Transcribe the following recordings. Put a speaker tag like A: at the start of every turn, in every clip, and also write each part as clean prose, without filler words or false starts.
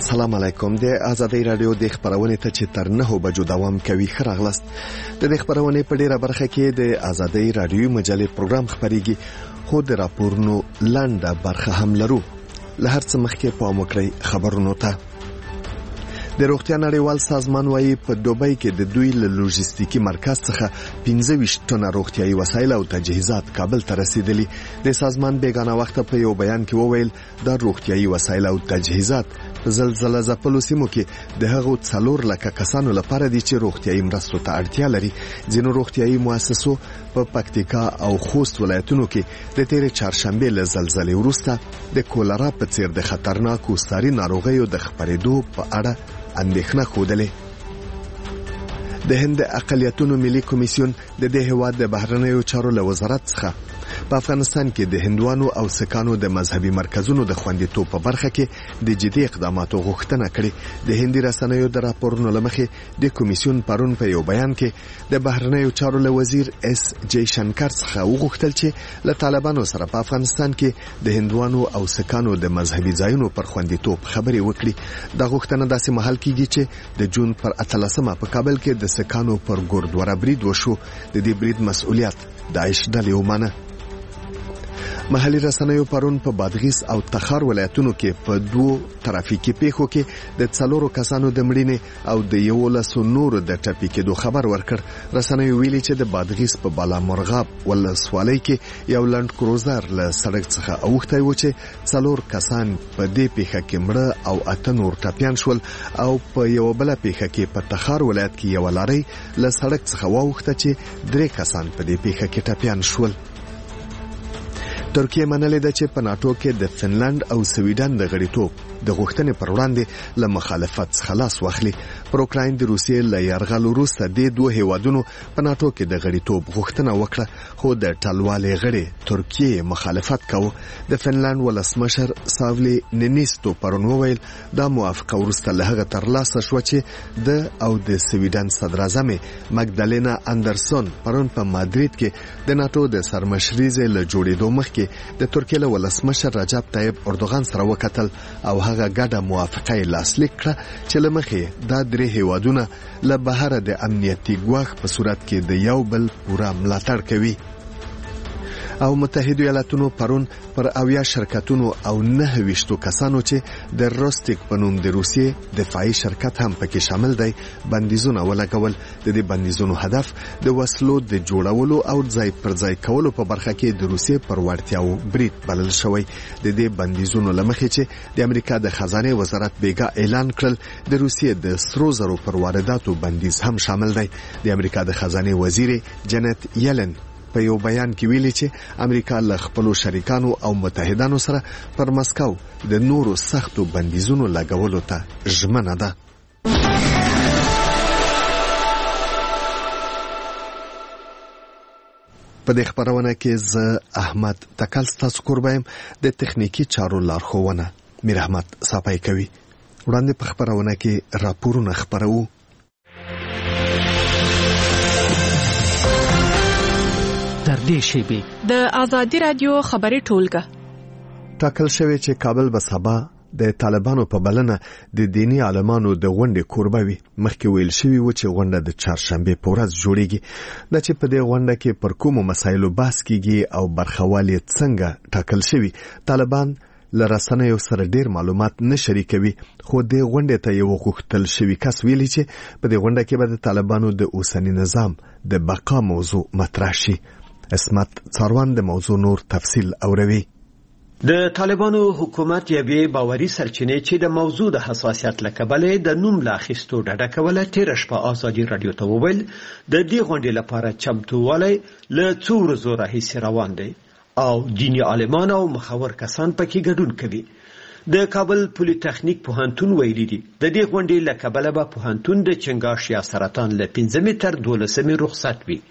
A: السلام علیکم. د آزادۍ رادیو د خبرونې ته چې تر 9 بجو دوام کوي خراغلست. د خبرونې په ډیره برخه کې د آزادۍ رادیو مجلې پروګرام خبريږي، خو د راپورونو لاندې برخه هم لرو. له هر څه مخکې پام وکړئ خبرونو ته. د روغتیا نړیوال سازمان وايي په دوبۍ کې د دوی له لوجستیکي مرکز څخه 25 ټنه روغتیايي وسایل او تجهیزات کابل ته رسیدلي. د سازمان بیگانه وخت په یو بیان کې وویل دا روغتیايي وسایل او تجهیزات په زلزلہ ځپلو سیمو کې د هغو 4 لکه کسانو لپاره دي چې روغتیايي مرستو ته اړتیا لري. ځینو روغتیايي مؤسسو په پکتیکا او خوست ولایتونو کې د تیرې چهارشنبه له زلزلې وروسته د کولرا په څیر د خطرناکو ساري ناروغیو د خپرېدو په اړه اندېښنه خوده. د هند اقلیتونو ملي کمیسیون د دې هیواد د بهرنیو چارو له وزارت څخه په افغانستان کې د هندوانو او سکانو د مذهبي مرکزونو د خوندیتوب په برخه کې د جدي اقداماتو غوښتنه کړې. د هندي رسنیو د راپورونو لمخې د کمیسیون پرون په یو بیان کې د بهرنیو چارو له وزیر اس جی شنکر څخه وغوښتل چې له طالبانو سره په افغانستان کې د هندوانو او سکانو د مذهبي ځایونو پر خوندیتوب خبرې وکړي. دا غوښتنه داسې مهال کېږي چې د جون پر 18 په کابل کې د سکانو پر ګوردوره برید وشو. د دې برید مسؤلیت داعش ډلې ومنه. محلي رسنیو پرون په بادغیس او تخار ولایتونو کې په 2 ترافیکي پیښو کې د 4 کسانو د مړینې او د 11 نورو د ټپي کېدو خبر ورکړ. رسنیو ویلي چې د بادغیس په بالامرغاب ولسوالۍ کې یو لند کروزر له سړک څخه اوښتی و چې 4 کسان په دې پیښه کې مړه او 8 نور ټپيان شول، او په یو بل پیښه کې په تخار ولایت کې یو لارۍ له سړک څخه واوښته چې 3 کسان په دې پیښه کې ټپيان شول. ترکیه منلې ده چې په ناتو کې د فنلند او سویډن د غړیتوب د غوښتنې پر وړاندې له مخالفت خلاص واخلي. پر اوکراین د روسیې له یرغل وروسته د 2 هیوادونو په ناتو کې د غړیتوب غوښتنه وکړه، خو د ټلوالې غړي ترکیه مخالفت کاوه. د فنلند ولسمشر ساولی نینیستو پرون وویل دا موافقه وروسته له هغه ترلاسه شو چې د او د سویډن صدراعظم مګدالینا اندرسون پرون په مادرید کې د ناتو د سرمشریزې له جوړېدو مخکې د ترکیه له ولسمشر رجب طیب اردوغان سره وکتل او هغه ګډه موافقه یې لاسلیک کړه چې له مخې دا 3 هیوادونه له بهر د امنیتي ګواښ په صورت کې د یو بل پوره ملاتړ کوي. او متحده ایالاتونو پرون پر 80 شرکتونو او 29 کسانو چې د روستیک په نوم د روسیې دفاعي شرکت هم پکې شامل دی بندیزونه ولګول. د دې بندیزونو هدف د وسلو د جوړولو او ځای پر ځای کولو په برخه کې د روسیې پر وړتیاو برید بلل شوی. د دې بندیزونو لمخې چې د امریکا د خزانه وزارت بیګا اعلان کړل د روسیې د سرو زرو پر وارداتو بندیز هم شامل دی. د امریکا د خزانه وزیر جنت یلن په یو بیان کې ویلي چې امریکا له خپلو شریکانو او متحدانو سره پر مسکو د نورو سختو بندیزونو لګولو ته ژمنه ده. په دې خبرونه کې زه احمد تکل ستاسو قربایم، د تخنیکی چارو لارښوونه میر احمد صاحب کوي. وړاندې په خبرونه کې راپورونه خبرو.
B: در دې شیبه
C: د آزادۍ رادیو خبري ټولګه
A: ټاکل شوی چې کابل به سبا د طالبانو په بلنه د دینی عالمانو د غونډې کوربه وي. مخکې ویل شوی و چې غونډه د چهارشنبه په ورځ جوړیږي. دا چې په دې غونډه کې پر کومو مسایلو بحث کیږي او برخوالي څنګه ټاکل شوی. طالبان لرسنیو سره ډیر معلومات نه شریکوي، خو د غونډې ته یو غوښتل شوی کس ویلي چې په دې غونډه کې به د طالبانو د اوسنی نظام د بقا موضوع مطرح شي. اسمت څاروان د موضوع نور تفصیل اوروي.
D: د طالبانو حکومت یوې باوري سرچینې چې د موضوع د حساسیت لکبله د نوم لا اخیستو ډډه کوله تیر شپه آزادي رادیو ته وویل د دې غونډې لپاره چمتووالی له څو ورځو راهیسې روان دی او دینی عالمان او مخور کسان پکې ګډون کوي. د کابل پولی تخنیک پوهنتون ویلي دي د دې غونډې لکبله به پوهنتون د چنګاښ یا سرطان له 15 تر 12 رخصت وي.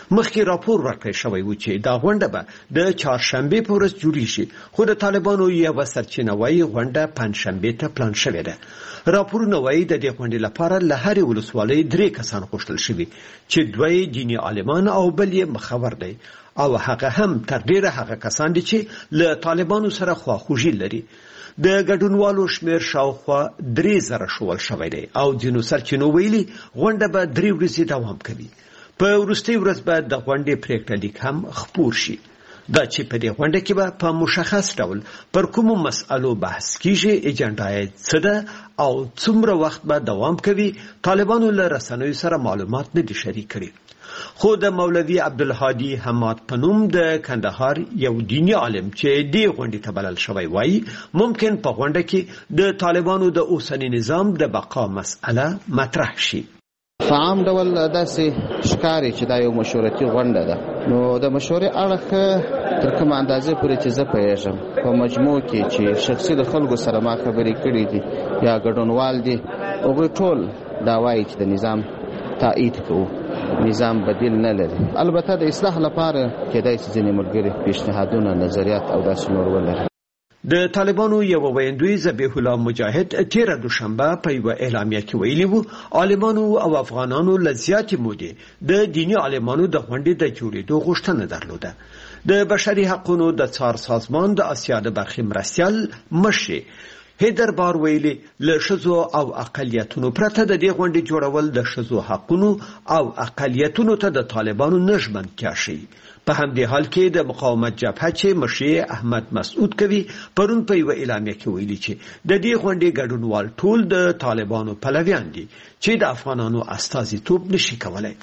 D: مخکې راپور ورکړی شوی و چې دا غونډه به د چهارشنبې په ورځ جوړیږي، خو د طالبانو یوه سرچینه وایي غونډه پنجشنبې ته پلان شوې ده. راپورونه وایي د دې غونډې لپاره له هرې ولسوالۍ 3 کسان غوښتل شوي چې 2 دیني عالمان او بل یې مخور دی، او هغه هم تر ډیره هغه کسان دي چې له طالبانو سره خواخوږي لري. د ګډونوالو شمیر شاوخوا 3000 شول شوی دی او ځینو سرچینو ویلي غونډه به 3 ورځې دوام کوي. په وروستۍ ورځ به د غونډې پریکړه لیک هم خپور شي. دا چې په دې غونډه کې به په مشخص ډول پر کومو مسألو بحث کیږي، اجنډا یې څه ده او څومره وخت به دوام کوي، طالبانو له رسنیو سره معلومات نه دي شریک کړي. خو د مولوي عبدالهادي حماد په نوم د کندهار یو دیني عالم چې دې غونډې ته بلل شوی وایي ممکن په غونډه کې د طالبانو د اوسني نظام د بقا مسأله مطرح شي.
E: په عام ډول داسې ښکاري چې دا یو مشورتي غونډه ده، نو د مشورې اړخ تر کومه اندازې پورې چې زه پوهېږم په مجموع کې چې شخصي د خلکو سره ما خبرې کړې دي یا ګډونوال دي، هغوی ټول دا وایي چې د نظام تایید کوو، نظام بدیل نه لري. البته د اصلاح لپاره کېدای شي ځینې ملګري پیشنهادونه، نظریات او داسې نور ولري.
D: د طالبانو یو ویندوی ذبیح الله مجاهد تیر دوشنبه په یو اعلامیه کې ویلي وو عالمانو او افغانانو له زیاتې مودې د دینی عالمانو د غونډې د جوړېدو غوښتنه درلوده. د بشري حقوقو د څار سازمان د اسیا د برخې مرستیال مشر هیدر بار ویلي له ښځو او اقلیتونو پرته د دې غونډې جوړول د ښځو حقوقو او اقلیتونو ته د طالبانو نژمن کیږي. په همدې حال کې د مقاومت جبهه چې مشر احمد مسعود کوي پرون په یو اعلامیه کې ویلي چې د دې غونډې ګډونوال ټول د طالبانو پلویان دي چې د افغانانو استازیتوب نشي کولای.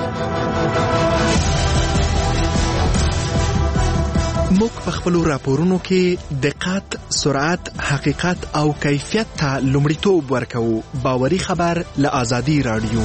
F: موږ په خپل راپورونو کې دقت، سرعت، حقیقت او کیفیت ته لومړیتوب ورکوو. باوري خبر له آزادي رادیو.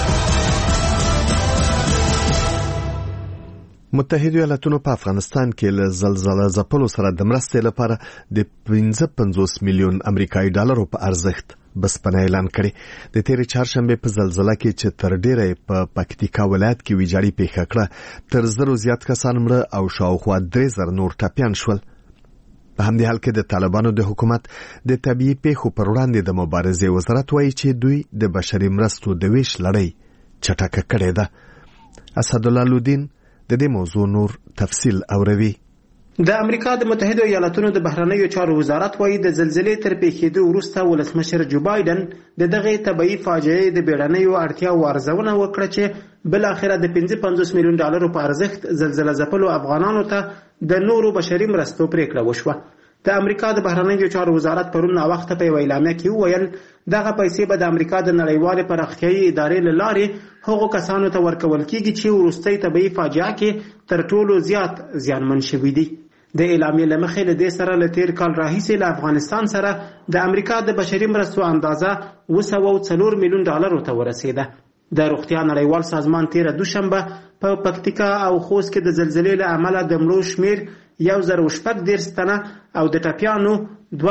A: متحده ایالاتونو په افغانستان کې له زلزلې ځپلو سره د مرستې لپاره د 55 میلیون امریکایي ډالرو په ارزښت بسپنه اعلان کړي. د تیرې چهارشنبه په زلزلې کې چې تر ډیره په پکتیکا ولایت کې ویجاړي پیښه کړه، تر 100 زیات کسان مړه او شاوخوا 3000 نور ټپیان شول. په همدې حال کې د طالبانو د حکومت د طبيعي پیښو پر وړاندې د مبارزې وزارت وایي چې دوی د بشري مرستو د ویش لړۍ چټکه کړې ده. اسدالله لودین د دې موضوع نور تفصیل اوروي.
G: د امریکا د متحده ایالاتونو د بهرنیو چارو وزارت وایي د زلزلې تر پیښېدو وروسته ولسمشر جو بایدن د دغه طبيعي فاجعې د بیړنیو اړتیاو ارزونه وکړه چې بل اخره د 55 میلیون ډالرو په ارزښت زلزلې ځپلو افغانانو ته د نورو بشري مرستو پریکړه وشوه. د امریکا د بهرنیو چارو وزارت پرون وخت په اعلامیه کې وویل دغه پیسې به د امریکا د نړیوال پراختیايي ادارې له لارې هغو کسانو ته ورکول کیږي چې وروستۍ طبيعي فاجعه کې تر ټولو زیات زیانمن شوي دي. د اعلامیې له مخې له دې سره له تیر کال راهیسې له افغانستان سره د امریکا د بشري مرستو اندازه 204 میلیون ډالرو ته ورسېده. د روغتیا نړیوال سازمان تیر دوشنبه په پکتیکا او خوست کې د زلزلې له امله د مړو شمیر 1014 تنه او د ټپیانو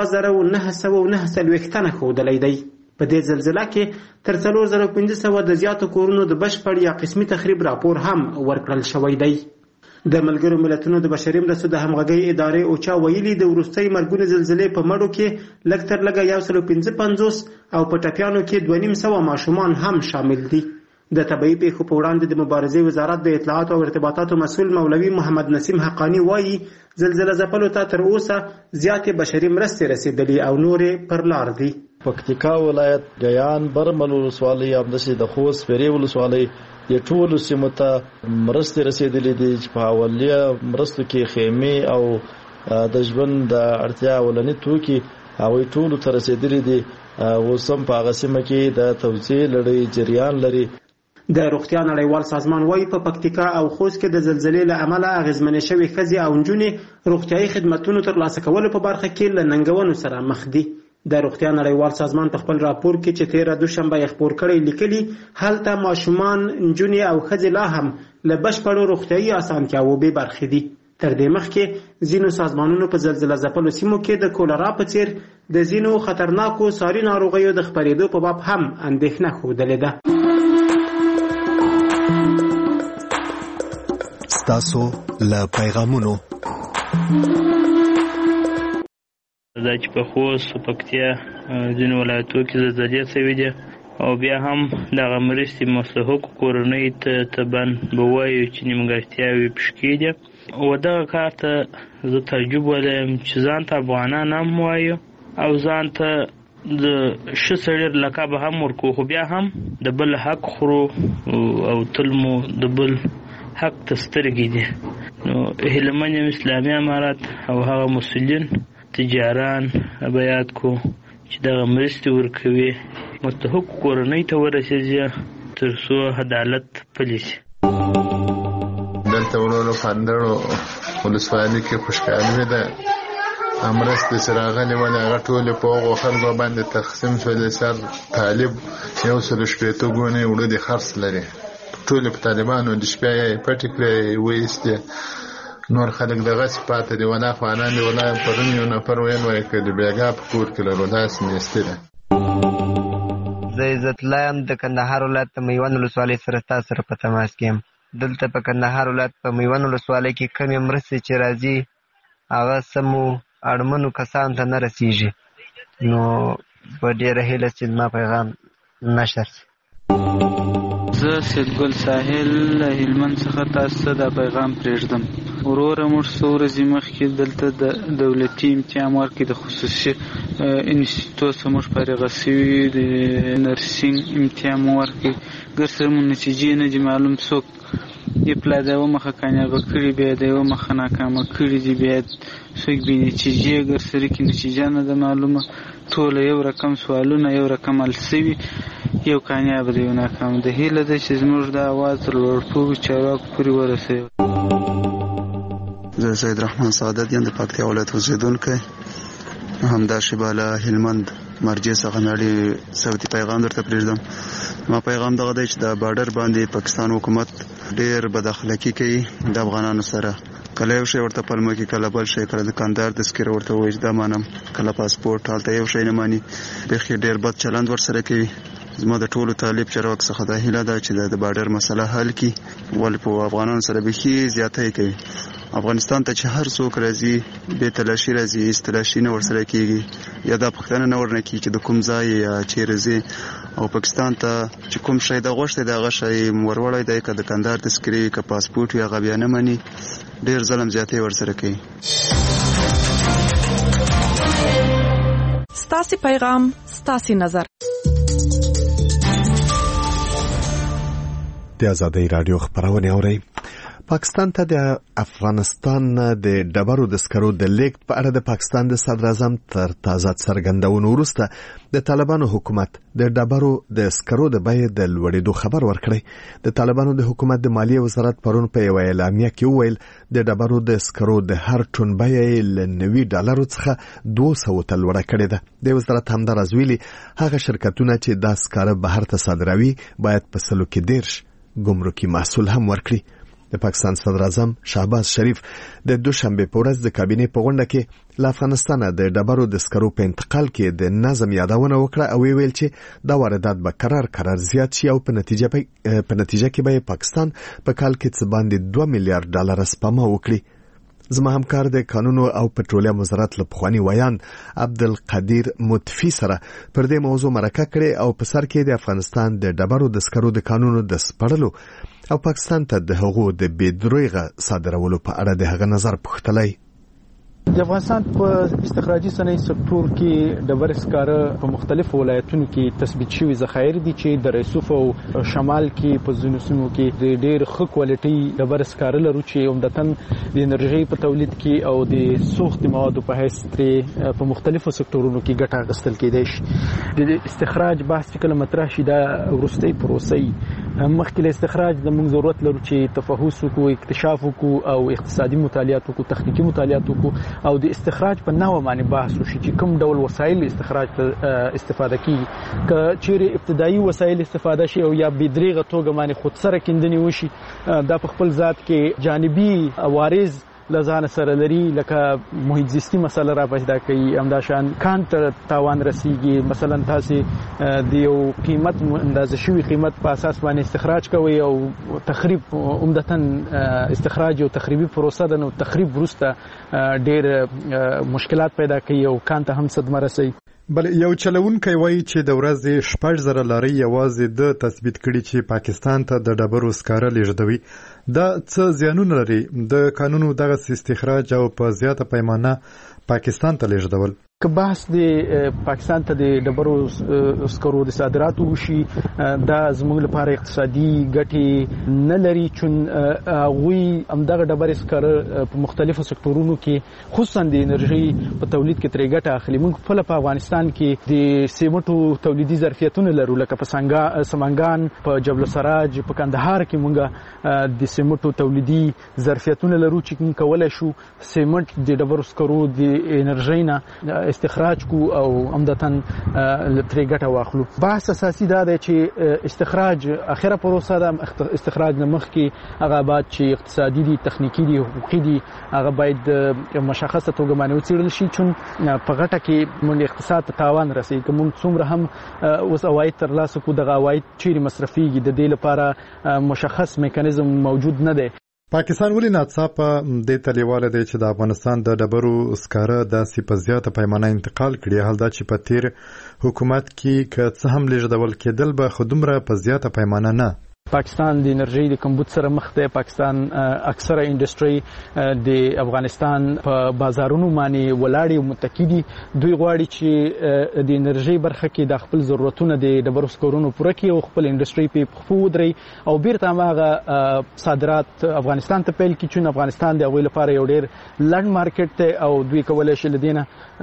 G: 2909 تنه ښودلی دی. په دې زلزلې کې تر 4500 د زیاتو کورونو د بشپړ یا قسمي تخریب راپور هم ورکړل شوی دی. د ملګرو ملتونو د بشري مرستو د همغږۍ ادارې اوچا ویلي د وروستۍ مرګونې زلزلې په مړو کې لږ تر لږه 155 او په ټپیانو کې 250 ماشومان هم شامل دي. د طبيعي پیښو په وړاندې د مبارزې وزارت د اطلاعات او ارتباطاتو مسؤل مولوي محمد نسیم حقانی وایي زلزلې ځپلو ته تر اوسه زیاتې بشري مرستې رسیدلې او نورې پر لار دي.
H: پکتیکا ولایت، ګیان، برمل ولسوالۍ، همداسې د خوست پیرې ولسوالۍ د ټولو سیمو ته مرستې رسیدلې دي چې په اولیه مرستو کې خیمې او د ژوند د اړتیا ولني توکي هغوی ټولو ته رسیدلې دي. اوس هم په هغه سیمه کې د توزیع لړۍ جریان لري.
G: د روغتیا نړیوال سازمان وایي په پکتیکا او خوست کې د زلزلې له امله اغېزمنې شوې ښځې او نجونې روغتیايي خدمتونو ترلاسه کولو په برخه کې له ننګونو سره مخ دي. د روغتیا نړیوال سازمان په خپل راپور کې چې تیر دوشنبه یې خپور کړی لیکلي هلته ماشومان، نجونې او ښځې لا هم له بشپړو روغتیايي اسانتیاوو بې برخې دي. تر دې مخکې ځینو سازمانونو په زلزلې ځپلو سیمو کې د کولرا په څیر د ځینو خطرناکو ساري ناروغیو د خپرېدو په باب هم اندېښنه ښودلې ده.
A: ستاسو له پیغامونو
I: دا چې په خوست پکتیا ځینې ولایتو کې زلزلې شوې دي او بیا هم دغه مرستې مستحقو کورنۍ ته تبن به وایو چې نیمګړتیاوې پشکې دي او دغه کار ته زه تعجب ولایم چې ځان ته افغانان هم وایو او ځان ته د ښه سړي لقب هم ورکو خو بیا هم د بل حق خورو او تل مو د بل حق ته سترګې دي. نو هیلمن یم اسلامي امارت او هغه مسؤلین تجاران بیات کو چې دغه مرستې ورکوي مستحق کورنۍ ته ورسېږي تر څو عدالت پلی شي.
J: دلته ورونو پاندړو ولسوالۍ کې خوشحالي ده مرستې چې راغلې ولې هغه ټولې په هغو خلکو باندې تقسیم شولې. سر طالب 160 ګونې وړه د خرڅ لري ټولې په طالبانو د شپې یې پټې کړې ویستې نور خلک دغسې پاتې دي ولا افغانان دي ولا پرون یو نفر ویل وایي که د بیګا په کور کې لرو داسې نیستې ده.
K: زه عزت الله یم د کندهار ولایت په میوند ولسوالۍ سره تاسو سره په تماس کې یم. دلته په کندهار ولایت په میوند ولسوالۍ کې کمې مرستې چې راځي هغه سمو اړمنو کسانو ته نه رسیږي. نو په ډېره هیله چې زما پیغام نشر شي.
L: زه سیدګل ساحل له هلمند څخه تاسو ته دا پیغام پرېږدم. وروره موږ څو ورځې مخکې دلته د دولتي امتحان ورکړې د خصوصي انسټیټوت څخه موږ فارغه شوي د نرسینګ امتحان مو ورکړې ګر سره مو نتیجې نه دي معلوم څوک اپلا د یوه مخه کامیابه کړي بیا د یوه مخه ناکامه کړي دي بیا څوک بې نتیجې ګر سره کې نتیجه نه ده معلومه ټوله یو رقم سوالونه یو رقم حل شوي یو کامیاب دی یو ناکام ده. هیله ده چې زموږ د اواز تر لوړپوړو چارواکو پورې ورسوي.
M: زه سید رحمان سعادت یم د پکتیا ولایت اوسېدونکی همداشبه له هلمند مرجع څخه نړۍ صوتي پیغام درته پرېږدم. ما پیغام دغه دی چې د بارډر باندې پاکستان حکومت ډېر بد اخلاقي کوي د افغانانو سره. کله یو شی ورته پلمه کې کله بل شی کله دکاندار تذکره ورته وایي چې دا مانم کله پاسپورټ هلته یو شی نه ماني بیخي ډېر بد چلند ورسره کوي. زما د ټولو طالب چارواکو څخه دا هیله ده چې د بارډر مسله حل کړي ولې په افغانانو سره بیخي زیاتی کوي. افغانستان ته چې هر څوک راځي بې تلاشي راځي استلاشي نه ورسره کېږي یا دا پوښتنه نه ورنه کېږي چې د کوم ځای یا چیرې ځي او پاکستان ته چې کوم شی د غوښتی د هغه شی وروړی دی که دکاندار تذکرې وي که پاسپورټ وي هغه بیا نه مني ډېر ظلم زیاتی ورسره کوي.
C: ستاسې پیغام ستاسې نظر.
A: د آزادۍ راډیو خبرونه اورئ. پاکستان ته د افغانستان د ډبرو د سکرو د لیږد په اړه د پاکستان د صدر اعظم تر تازه څرګندونو وروسته د طالبانو حکومت د ډبرو د سکرو د بیې د لوړېدو خبر ورکړی. د طالبانو د حکومت د مالیې وزارت پرون په یوه اعلامیه کې وویل د ډبرو د سکرو د هر ټن بیه له $90 څخه 200 ته لوړه کړې ده. د وزارت همداراز ویلي هغه شرکتونه چې دا سکاره بهر ته صادروي باید په 110 ګمرکي محصول هم ورکړي. د پاکستان صدر اعظم شهباز شریف د دوشنبه په ورځ د کابینې په غونډه کې له افغانستان د ډبرو د سکرو په انتقال کې د نظم یادونه وکړه او ویل چې دا واردات به قرار زیات شي او په نتیجه کې به پاکستان په کال کې څه باندې $2 میلیارډ سپما وکړي. زما همکار د قانون او پټرولیم وزارت له پخوانی ویان عبدالقدیر مطفی سره پر دې موضوع مرکه کړې او په سر کې د افغانستان د ډبرو د سکرو د قانونو د سپړلو او پاکستان ته د هغو د بېدروغه صادرولو په اړه د هغه نظر پوښتلی.
N: د افغانستان په استخراجي صنایع سکتور کې ډبرې سکاره په مختلفو ولایتونو کې تثبیت شوي ذخایر دي چې د رسوف او شمال کې په ځینو سیمو کې د ډېر ښه کوالټي ډبرې سکاره لرو چې عمدتاً د انرژۍ په تولید کې او د سوختي موادو په حیث ترې په مختلفو سکتورونو کې ګټه اخیستل کېدای شي. د استخراج بحث چې کله مطرح شي دا وروستۍ پروسه مخکې له استخراج د موږ ضرورت لرو چې تفحص وکړو اکتشاف وکړو او اقتصادي مطالعات وکړو تخنیکي مطالعات وکړو او د استخراج په نوع باندې بحث وشي چې کوم ډول وسایل استخراج ته استفاده کیږي که چیرې ابتدایي وسایل استفاده شي او یا بېدریغه توګه باندې خود سره کیندنې وشي دا په خپل ذات کې جانبي عوارض لزان سره لري لکه محیط زیستی مسله را پیدا کوي همداشان کان ته تاوان رسیږي مثلا تاسو د یو قیمت اندازه شوی قیمت په اساس باندې استخراج کوي او تخریب عمدتاً استخراج او تخریبي پروسه ده نو تخریب وروسته ډېر مشکلات پیدا کوي او کان ته هم صدمه رسوي.
O: بل یو چلوونکی وایي چې د ورځې 6,000 لارۍ یوازې د تثبیت کړي چې پاکستان ته د ډبرو سکاره لیږدوي. دا څه زیانونه لري د قانونو دغه استخراج او په زیاته پیمانه پاکستان ته لیږدول؟
N: که بحث د پاکستان ته د ډبرو سکرو د صادراتو وشي دا زموږ لپاره اقتصادي ګټې نه لري چون هغوی همدغه ډبرې سکاره په مختلفو سکتورونو کې خصوصا د انرژي په تولید کې ترې ګټه اخلي. موږ خپله په افغانستان کې د سیمنټو تولیدي ظرفیتونه لرو لکه په سمنګان په جبل السراج په کندهار کې موږ د سیمنټو تولیدي ظرفیتونه لرو چې موږ کولی شو سیمنټ د ډبرو سکرو د انرژۍ نه استخراج کو او عمدتاً ترې ګټه واخلو. بحث اساسي دا دی چې استخراج اخره پروسه ده، استخراج نه مخکې هغه بعد چې اقتصادي دي، تخنیکی دي، حقوقي دي، هغه باید مشخصه توګه باندې وڅېړل شي چون په غټه کې موږ اقتصاد ته تاوان رسوي. که موږ څومره هم اوس عواید ترلاسه کړو دغه عواید چیرې مصرفېږي د دې لپاره مشخص میکانیزم موجود نه دی.
O: پاکستان ولې ناڅاپه دې ته لیواله دی چې د افغانستان د ډبرو سکاره داسې په زیاته پیمانه انتقال کړي، حال دا چې په تیر حکومت کې که څه هم لیږدول کېدل به خو دومره په زیاته پیمانه نه.
N: پاکستان د انرژي د کمبود سره مخ دی. پاکستان اکثره انډستری د افغانستان په بازارونو باندې ولاړې او متکی دي. دوی غواړي چې د انرژي برخه کې د خپل ضرورتونه د ډبرو سکرونو پوره کړي او خپل انډستری په پښو ودري او بیرته هغه صادرات افغانستان ته پیل کړي چون افغانستان د هغوی لپاره یو ډېر لنډ مارکیټ دی او دوی کولی شي له دې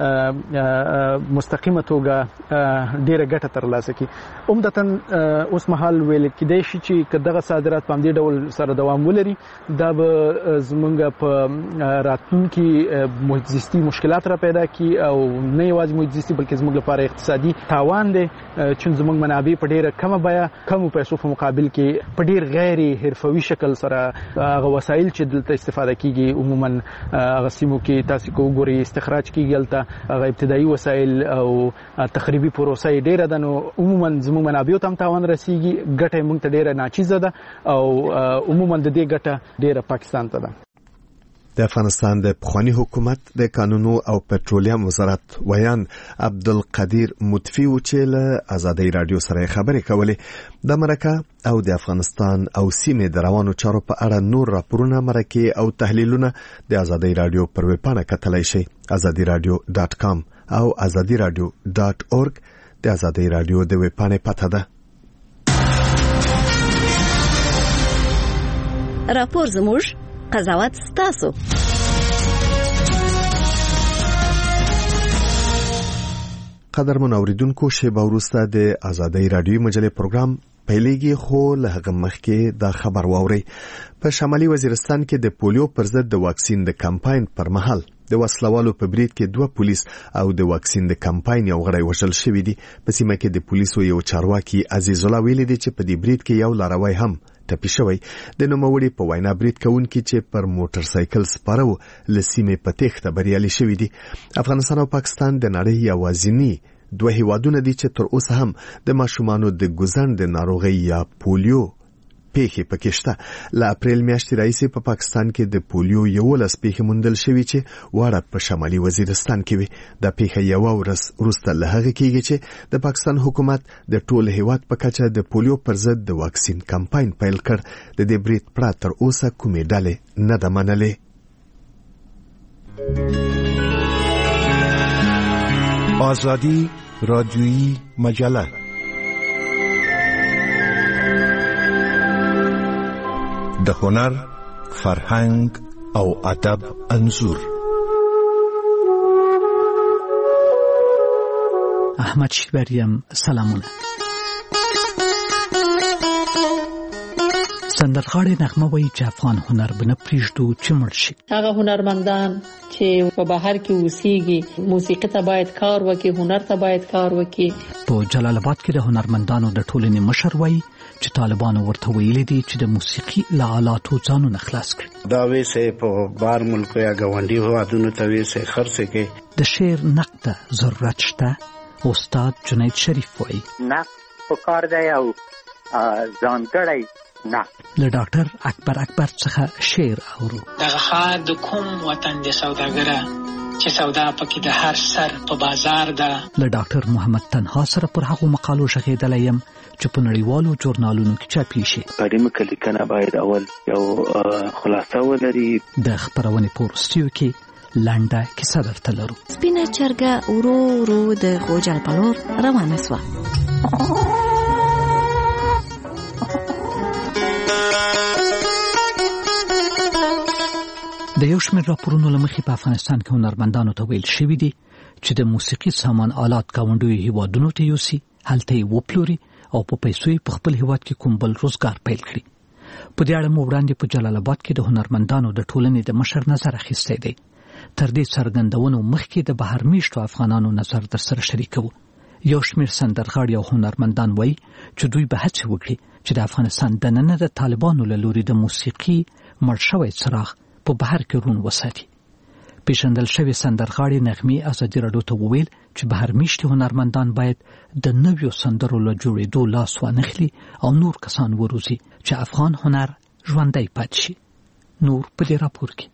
N: نه مستقیمه توګه ډېره ګټه ترلاسه کړي. عمدتاً اوس مهال ویل کېدای شي چې که دغه صادرات په همدې ډول سره دوام ولري دا به زمونږ په راتلونکي محیط زیستي مشکلات را پیدا کړي او نه یوازې محیط زیستي بلکې زموږ لپاره اقتصادي تاوان دی چون زموږ منابع په ډېره کمه بیه کمو پیسو په مقابل کې په ډېر غیر حرفوي شکل سره هغه وسایل چې دلته استفاده کیږي عموما هغه سیمو کې تاسو کو ګوري استخراج کیږي هلته هغه ابتدایي وسایل او تخریبي پروسه یې ډېره ده نو عموما زموږ منابعو ته هم تاوان رسیږي. ګټه یې موږ ته ډېره ناچیزه ده او عموما د دې ګټه ډېره پاکستان ته ده.
A: د افغانستان د پخوانی حکومت د قانونو او پټرولیم وزارت ویان عبدالقدیر مطفی و چې له ازادي رادیو سره خبرې کولې. د مرکه او د افغانستان او سیمې د روانو چارو په اړه نور راپورونه، مرکې او تحلیلونه د ازادي رادیو پر ویب پاڼه کتلای شئ azadiradio.com او azadiradio.org د ازادي رادیو د ویب پاڼې پته ده.
P: راپور زموږ، قضاوت ستاسو.
A: قدرمن اوریدونکو، شیبه وروسته د ازادي رادیو مجلې پروګرام پیلېږي خو له هغه مخکې دا خبر واورئ. په شمالي وزیرستان کې د پولیو پر ضد د واکسین د کمپاین پر مهال د وسلوالو په برید کې 2 پولیس او د واکسین د کمپاین یو غړی وژل شوی دی. په سیمه کې د پولیسو یو چارواکي عزیز الله ویلي دی چې په دې برید کې یو لاروی هم ټپي شوی. د نوموړي په وینا برید کوونکي چې پر موټر سایکل سپارو لسیمه په تخته بریالي شوی دی. افغانستان او پاکستان د نړۍ یوازینی 2 هیوادونه دي چې تر اوسه هم د ماشومانو د ګوزن د ناروغۍ یا پولیو پیښې پکې شته. له اپریل میاشتې راهیسې په پاکستان کې د پولیو 11 پیښې موندل شوې چې واړه په شمالي وزیرستان کې وي. دا پیښه یو ورځ وروسته له هغه کېږي چې د پاکستان حکومت د ټول هیواد په کچه د پولیو پر ضد د واکسین کمپاین پیل کړ. د دې برید پرته تر اوسه کومې ډلې نه ده منلې.
Q: آزادی رادیویی مجله د هنر، فرهنګ او ادب انځور.
B: احمد شیبریم، سلامونه. سندرغاړې نغمه وایي چې افغان هنر به نه پرېږدو چې مړ شي.
R: هغه هنرمندان چې په بهر کې اوسېږي موسیقي ته باید کار وکړي، هنر ته باید کار وکړي.
B: په جلال آباد کې د هنرمندانو د ټولنې مشر وایي چې طالبانو ورته ویلي دي چې د موسیقي له آلاتو ځانونه خلاص کړي.
S: دا ویسه په بار ملک یا ګاونډي هوادونو ته ویسه خرڅ کړي.
B: د شعر نقد ته ضرورت شته. استاد جنید شریف وایي
T: نقد په کار دی او ځانګړی نه.
B: له ډاکټر اکبر څخه شعر اورو.
U: دغه ښار د کوم وطن د سوداګره چې سودا پکې د هر سر په بازار ده.
B: له ډاکټر محمد تنها سره پر هغو مقالو شغېدلی یم چې په نړیوالو ژورنالونو کې چاپېږي شي.
V: اړیمه لیکنه باید اول یو خلاصه ولري.
B: د خپرونې په وروستیو کې لنډه کیسه درته لرو.
P: سپینه چرګه ورو ورو د غوجل په لور روانه شوه. د یو شمېر راپورونو له مخې په افغانستان کې هنرمندانو ته ویل شوي دي چې د موسیقي سامان آلات ګاونډیو هیوادونو ته یوسي، هلته یې وپلوري او په پیسو یې په خپل هیواد کې کوم بل روزګار پیل کړي. په دې اړه مو وړاندې په جلال آباد کې د هنرمندانو د ټولنې د مشر نظر اخیستی دی. تر دې څرګندونو مخکې د بهر میشتو افغانانو نظر در سره شریکوو. یو شمېر سندرغاړي او هنرمندان وایي چې دوی به هڅې وکړي چې د افغانستان دننه د طالبانو له لوري د موسیقي مړ شوی څراغ په بهر کې رون وساتي. پیژندل شوی سندرغاړي نغمې ازادي راډیو ته وویل چې بهر میشتي هنرمندان باید د نویو سندرو له جوړېدو لاس وانخلي او نور کسان وروزي چې افغان هنر ژوندی پاتې شي. نور په دې راپور کې.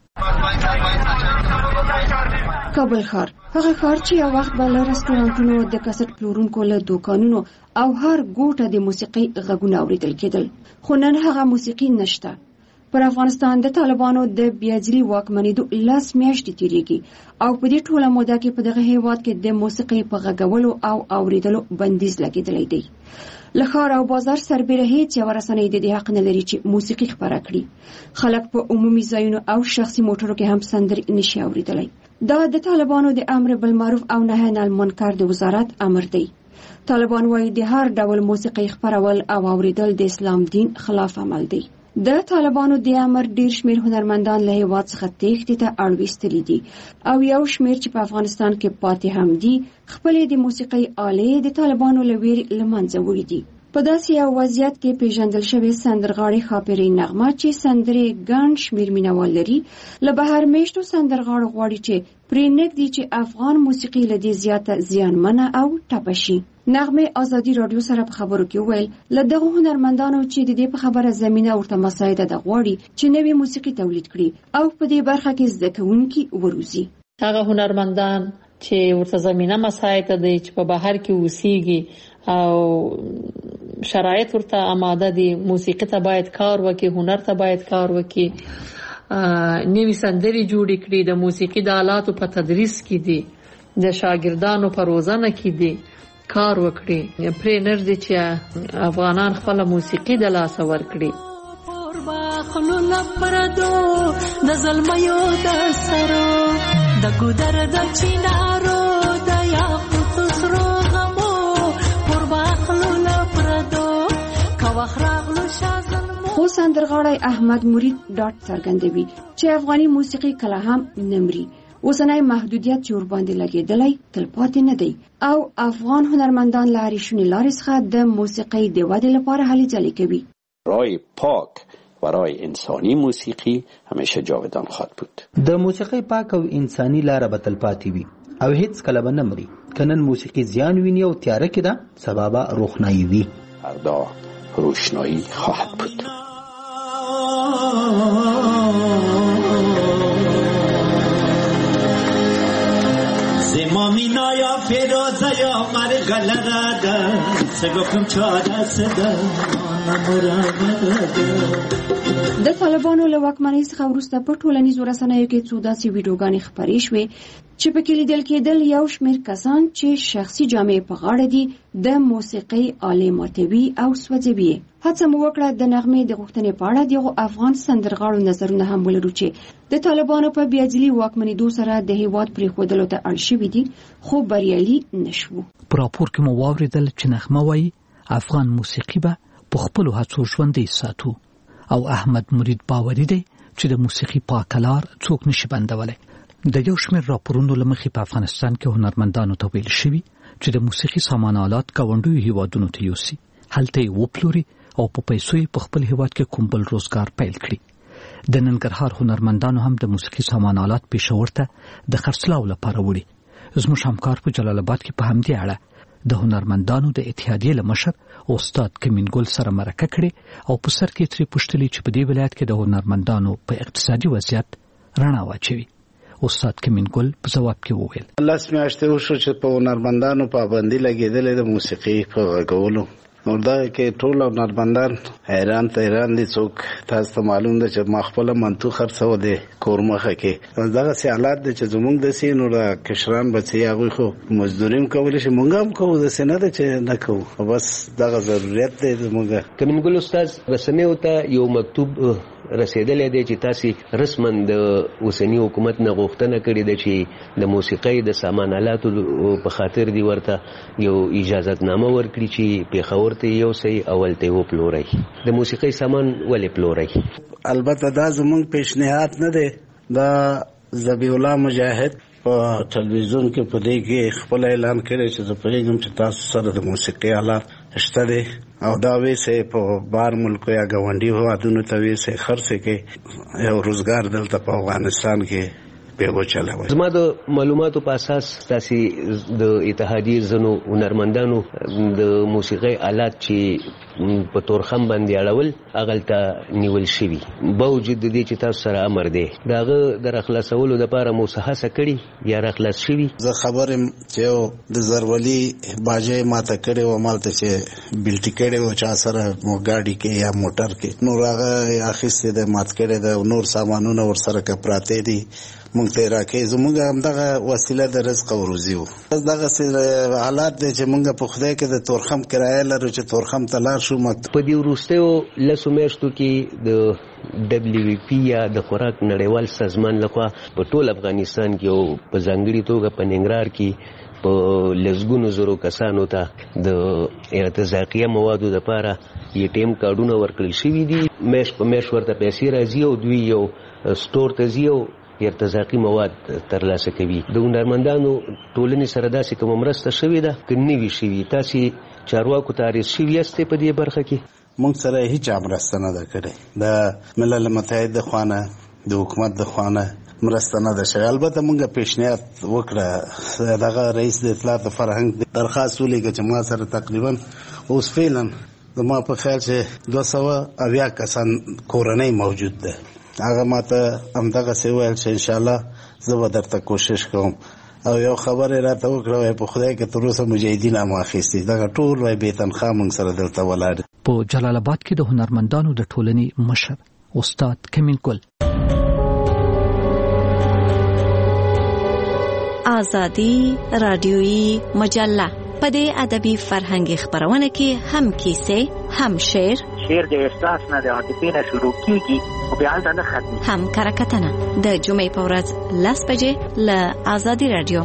W: کابل ښار هغه ښار چې یو وخت به له رستورانتونو، د کسټ پلورونکو له دوکانونو او هر ګوټه د موسیقۍ غږونه اورېدل کېدل، خو نن هغه موسیقي نشته. پر افغانستان د طالبانو د بیاځلي واکمنېدو 10 میاشتې تېرېږي او په دې ټوله موده کې په دغه هېواد کې د موسیقۍ په غږولو او اورېدلو بندیز لګېدلی دی. له ښار او بازار سربېره هېڅ یوه رسنۍ د دې حق نه لري چې موسیقي خپره کړي. خلک په عمومي ځایونو او شخصي موټرو کې هم سندرې نشي اورېدلی. دا د طالبانو د امر بالمعروف او نهی عن المنکر د وزارت امر دی. طالبان وایي د هر ډول موسیقۍ خپرول او اورېدل د اسلام دین خلاف عمل دی. د طالبانو د امر ډیر شمیر هنرمندان له هیواد څخه تېښتې ته اړ ویستلي دي او یو شمیر چې په افغانستان کې پاتې هم دي خپلې د موسیقۍ آلې د طالبانو له ویرې له منځه وړي دي. په داسې یو وضعیت کې پیژندل شوې سندرغاړې ښاپېرۍ نغمه چې سندرې ګڼ شمیر مینوال لري له بهر میشتو سندرغاړو غواړي چې پرې نږدي چې افغان موسیقي له دې زیاته زیانمنه او ټپه شي. نغمه ازادي رادیو سره په خبرو کې ویل له دغه هنرمندانو چې د دې په خبره زمينه ورته مساعده د غواړي چې نوې موسیقي تولید کړي او په دې برخه کې زده کوونکي وروزي.
R: هغه هنرمندان چې ورته زمينه مساعده دي چې په بهر کې اوسېږي او شرایط ورته آماده دي، موسیقي ته باید کار وکړي، هنر ته باید کار وکړي، نوې سندرې جوړې کړي، د موسیقي د آلاتو په تدریس کې دي، د شاګردانو په روزنه کې دي کار وکړي. پرې نږدې چې افغانان خپل موسیقي د لاسه ورکړي.
X: باخلو لپردو د زلمیو د سرو د ګودر د چینارو د یاقوت سرو غمو پر باخلو لپردو کوخراغلو شازلمو.
W: خو سندرغاړی احمد مرید ډاټ څرګندوي چې افغاني موسیقي کله هم نمري. اوسنۍ محدودیت چې ورباندې لګېدلی تلپاتې نه دی او افغان هنرمندان له هرې شونې لارې څخه د موسیقۍ د ودې لپاره هلې ځلې کوي.
Y: رای پاک و رای انسانی موسیقی همیشه جاودان خواهد بود.
Z: د موسیقۍ پاک او انساني لاره به تلپاتې وي او هیڅ کله به نه مري. که نن موسیقي زیان ویني او تیاره کې ده، سبا به روښنایي وي.
Y: فردا روشنایی خواهد بود.
X: زمامینا یا فیروزه یا مرغلره ده سگفتم چاره سده
W: د طالبانو له واکمنۍ څخه وروسته په ټولنیزو رسنیو کې څو داسې ویډیوګانې خپرې شوې چې پکې لیدل کېدل یو شمېر کسان چې شخصي جامې په غاړه دي د موسیقۍ آلې ماتوي او سوځوي. هڅه مو وکړه د نغمې د غوښتنې په اړه دغه افغان سندرغاړو نظرونه هم ولرو چې د طالبانو په بیاځلي واکمنېدو سره د هیواد پرېښودلو ته اړ شوي دي خو بریالي نشو.
B: په راپور کې مو واورېدل چې نغمه وایي افغان موسیقي به په خپلو هڅو ژوندۍ ساتو او احمد مرید باوري دی چې د موسیقي پاکلار څوک نشي بندولای. د یو شمېر راپورونو له مخې په افغانستان کې هنرمندانو ته ویل شوي چې د موسیقي سامان آلات ګاونډیو هیوادونو ته یوسي، هلته یې وپلوري او په پیسو یې په خپل هیواد کې کوم بل روزګار پیل کړي. د ننګرهار هنرمندانو هم د موسیقي سامان آلات پېښور ته د خرڅلاو لپاره وړي. زموږ همکار په جلال آباد کې په همدې اړه د هنرمندانو د اتحادیې له مشر استاد کمین ګل سره مرکه کړې او په سر کې ترې پوښتلي چې په دې ولایت کې د هنرمندانو په اقتصادي وضعیت رڼا واچوي. استاد کمین ګل په جواب کې وویل
S: لاس میاشتې وشو چې په هنرمندانو پابندي لګېدلې د موسیقي په غږولو، نو دا کې ټول هنرمندان حیران دي. څوک تاسو ته معلوم ده چې ما خپل منطق خرڅو دي کورمخه کې دغه سي حالات دي چې زمونږ د سینو را کشران بچي هغه خو مزدوریم کولای شي، مونږ هم کوو د سینه ده چې نه کوو، بس دغه ضرورت دی زمونږ.
D: کمین ګل استاد رسمي ته یو مکتوب رسیدلې دی چې تاسو رسمن د اوسنی حکومت نه غوښتنه کړې ده چې د موسیقۍ د سامان آلاتو په خاطر دی ورته یو اجازهتنامه ورکړي چې پیښور ته یو سي اول ته وپلوري. د موسیقۍ سامان ولې پلوري؟
S: البته دا زمونږ پیشنهاد نه دی، دا ذبیح الله مجاهد په ټلویزیون کې په دې کې خپل اعلان کړی چې زه پوهیږم چې تاسو سره د موسیقۍ آلات شته دی او دا ویسه په بار ملکو یا ګاونډي هیوادونو ته ویسه خرڅ کې یو روزګار دلته په افغانستان کې به وچلوي.
D: زما د معلوماتو په اساس تاسو د اتحادیې زنو هنرمندانو د موسیقۍ آلات چې په تورخم باندې اړول اغلته نیول شوی، باوجود د دې چې تاسو سره امر دی داغه د اخلاصولو لپاره موسهاسه کړي یا اخلاص شوی.
S: زه خبرم چې د زرولي باجه ماته کړي او مالته چې بلټی کړي او چا سره مو ګاډي کې یا موټر کې نور هغه اخیسته د مات کړي د نور سامانونه ور سره کپراته دي مونږ ته راکې زموږ هم دغه وسیله د رزق او روزي وو. دغه حالات دي چې مونږ په خدای کې د تورخم کرایه لرو چې تورخم ته لاړ شو.
D: په دې وروستیو لسو میاشتو کې د WFP یا د خوراک نړیوال سازمان لخوا په ټول افغانستان کې او په ځانګړي توګه په ننګرهار کې په لسګونو زرو کسانو ته د ارتزاقیه موادو لپاره ATM کارډونه ورکړل شوي دي. میش په میش ورته پیسې راځي او دوی یو سٹور ته ځي او ارتزاقي مواد ترلاسه کوي. د هنرمندانو ټولنې سره داسې کومه مرسته شوې ده که نه وي شوې؟ تاسې چارواکو ته عریض شوي یاستئ په دې برخه کې؟
S: موږ سره هیڅ مرسته نه ده کړې، د ملل متحد د خوانه د حکومت د خوانه مرسته نه ده شوې. البته موږ پیشنهاد وکړه، دغه رئیس د اطلاعات فرهنګ درخواست ولیکه چې ما سره تقریبا اوس فعلا زما په خیال چې 280 کسان کورنۍ موجود ده. هغه ماته همدغه څه ویل چې انشاءالله زه به درته کوشش کوم او یو خبره راته وکړه په خدای کې تر اوسه مجاهدین هم اخیستي، دغه ټول وای بې تنخواه موږ سره دلته ولاړ.
B: په جلال آباد کې د هنرمندانو د ټولنې مشر استاد کمین ګل
E: آزادی رادیویی مجله په دې ادبي فرهنګي خبرونه کې هم کیسې، هم شعر
T: د احساس نه د عاطفې نه شروع کیږي او بیا نه ختمي،
E: هم کرکټنه د جمعې په ورځ 10 بجې له آزادي رادیو.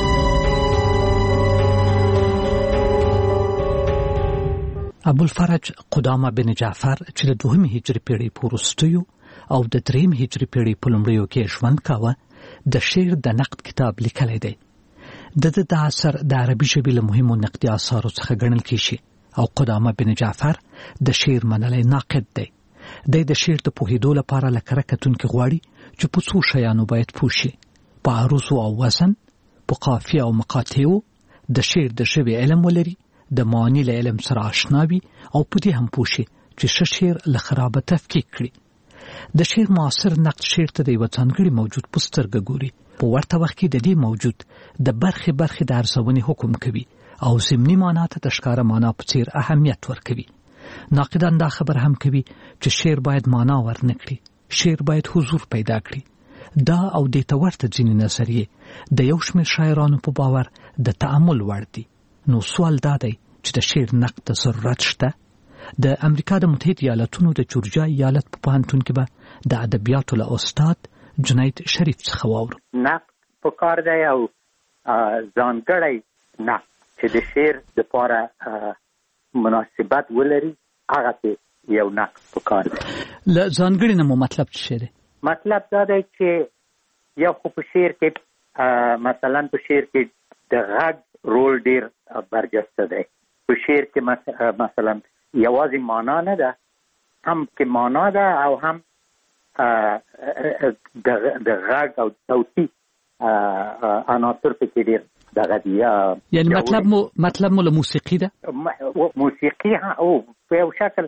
B: ابوالفرج قدامه بن جعفر چې د 2 هجري پیړۍ په وروستیو او د 3 هجري پیړۍ په لومړیو کې ژوند کاوه، د شعر د نقد کتاب لیکلی دی. د اثر د عربي ژبې له مهمو نقدي اثارو څخه ګڼل کیږي او قدامه بن جعفر د شعر منلی ناقد دی. د شعر د پوهېدو لپاره له کره کتونکي غواړي چې په څو شیانو باید پوه شي: په عروضو او وزن، په قافیه او مقاطعو، د شعر د ژبې علم ولري، د معنی له علم سره آشنا وي او په دې هم پوه شي چې ښه شعر له خرابه تفکیک کړي. د شعر معاصر نقد شعر ته د یوه ځانګړي موجود په سترګه ګوري. په ورته وخت کې د دې موجود د برخې د ارزونې حکم کوي او ضمني معنا ته د ښکاره معنا په څیر اهمیت ورکوي. ناقدان دا خبر هم کوي چې شعر باید معنا ورنکړي، شعر باید حضور پیدا کړي. دا او د ورته ځینې نظریې د یو شمېر شاعرانو په باور د تأمل وړ دي. نو سوال دا دی چې د شعر نقد ته ضرورت شته؟ د امریکا د متحده ایالاتونو د جورجیا ایالت په پوهنتون کې به د ادبیاتو له استاد جنید شریف څخه واورو.
T: نقد په کار دی او ځانګړی نقد چې د شعر لپاره مناسبت ولري، هغه ته یو نقد پکار دی.
B: له ځانګړي نه مو مطلب څه دی؟
T: مطلب دا دی چې یو خو په شعر کې مثلا په شعر کې د غږ رول ډیر برجسته دی. په شعر کې مثلا یوازې معنا نه ده، هم کې معنا ده او هم د غږ او صوتي عناصر پکې ډیر دغه دي.
B: یعنی مطلب مو له موسیقي ده؟
T: موسیقي او په یو شکل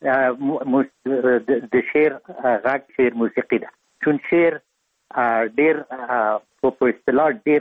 T: د شعر غږ شعر موسیقي ده، چون شعر ډیر په اصطلاح ډیر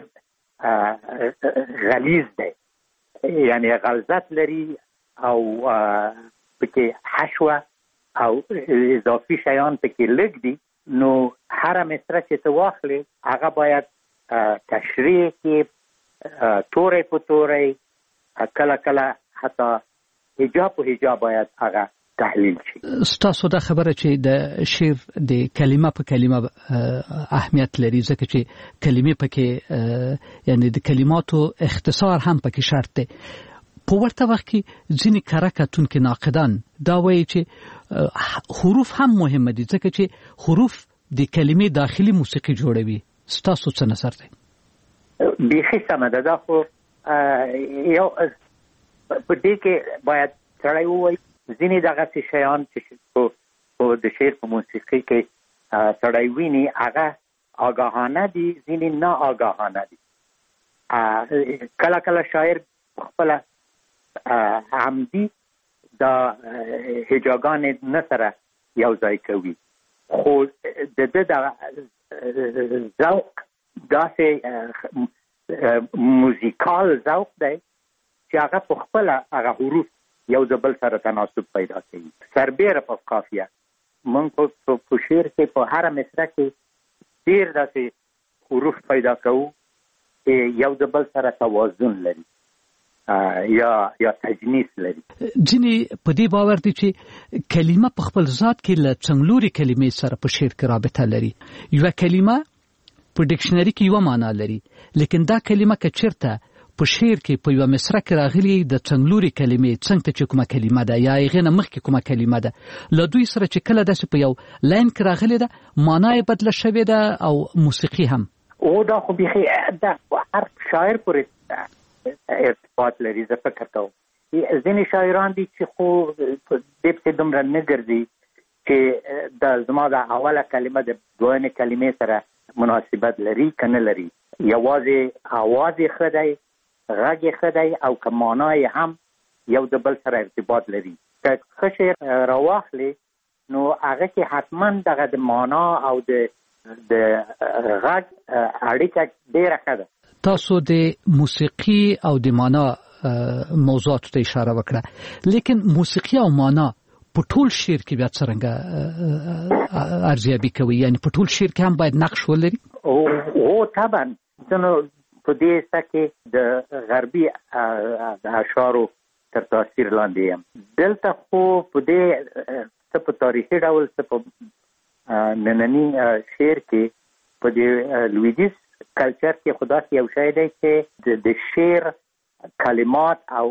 T: غلیظ دی، یعنی غلظت لري او پکې حشوه او اضافي شیان پکې لږ دي. نو هر مصره چې ته واخلې هغه باید تشریح کې تورې په تورې، کله کله حتی حجاب په حجاب باید هغه تحلیل شي.
B: ستاسو دا خبره چې د شعر د کلمه په کلمه اهمیت لري، ځکه چې کلمې پکې یعنی د کلماتو اختصار هم پکې شرط دی. په ورته وخت کې ځینې کره کتونکي ناقدان دا وایي چې حروف هم مهمه دي، ځکه چې حروف د کلمې داخلي موسیقي جوړوي. ستاسو څه نظر دی؟
T: بیخي سمه ده. دا خو یو په دې کې باید سړی ووایي ځینې دغسې شیان چې د شعر په موسیقي کې سړی ویني هغه آګاهانه دي، ځینې نه آګاهانه دي. کله کله شاعر خپله عمدي دا هجاګان نه سره یو ځای کوي، خو د ده د ذوق داسې موزیکال ذوق دی چې هغه په خپله هغه حروف یو د بل سره تناسب پیدا کوي. سربیره په قافیه موږ په شعر کې په هره مصره کې ډېر داسې حروف پیدا کوو چې یو د بل سره توازن لري یا تجنیس لري.
B: ځینې په دې باور دي چې کلمه په خپل ذات کې له څنګلوري کلمې سره په شعر کې رابطه لري. یوه کلمه په ډکشنري کې یوه معنا لري، لیکن دا کلمه که چیرته په شعر کې په یوه مصره کې راغلي د څنګلوري کلمې څنګ ته چې کومه کلمه ده یا هغې نه مخکې کومه کلمه ده، له دوی سره چې کله داسې په یو لاین کې راغلې ده معنا یې بدله شوې ده او موسیقي هم.
T: او دا خو بیخي د هر شاعر پورې ارتباط لري. زه فکر کوم ځینې شاعران دي چې خو دې پسې دومره نه ګرځي چې د زما د اوله کلمه د دویمې کلمې سره مناسبت لري که نه لري. یوازې اواز یې ښه دی، غږ یې ښه دی، او که معنا یې هم یو د بل سره ارتباط لري. که ښه شعر راواخلې نو هغه کې حتما دغه د معنا او د غږ اړیکه ډېره ښه ده.
B: تاسو د موسیقي او د معنا موضوعاتو ته اشاره وکړه، لیکن موسیقي او معنا په ټول شعر کې بیا څرنګه ارزیابي کوي؟ یعنی په ټول شعر کې هم باید نقش ولري؟
T: او طبعا زنو په دې سکه د غربي اشعارو تر تاثیر لاندې یم. دلته خو په دې څه په تاریخي ډول څه په ننني شعر کې په دې لویدیز کلچر کې خدا کې یو شی دی چې د شعر کلمات او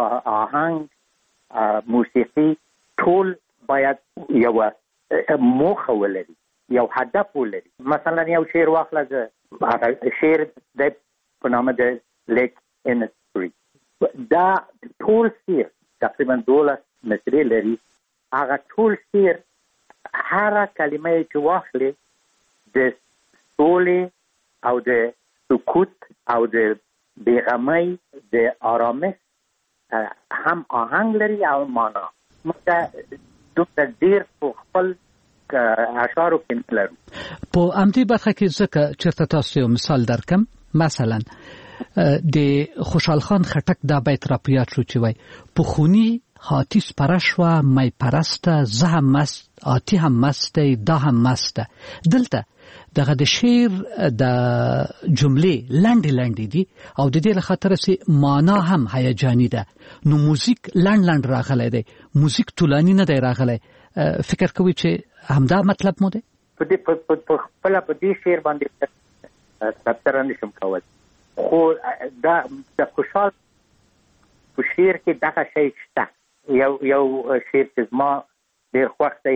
T: آهنگ موسیقي ټول باید یو موخه ولري، یو هدف ولري. مثلا یو شعر واخله، زه شعر د په نامه د لیک انسپری، دا ټول شعر تقریبا 12 مصرې لري. هغه ټول شعر هر کلمه چې واخلې د سولې او د سکوت او د بیغمۍ د آرامش هم آهنگ لري او معنا. موږ دومره ډېر په خپل اشعارو کې لرو.
B: په همدې برخه کې ځکه چېرته تاسو یو مثال درکم، مثلا د خوشحال خان خټک دا بیت را په یاد شو چې وایي پخونی هاتی سپره شوه می پرسته، زه هم مست، آتی هم مسته، دا هم مسته. دلته دغه د شعر د جملې لنډې دي او د دې له خاطره چې معنا هم هیجاني ده. نو موزیک لنډ راغلی دی، موزیک طولاني نه دی راغلی. فکر کوي چې همدا مطلب مو دی؟
T: په خپله په دې شعر باندې تبصره نشم کولی، خو دا د خوشحال په شعر کې دغه شی شته. یو شعر چې زما ډېر خوښ دی.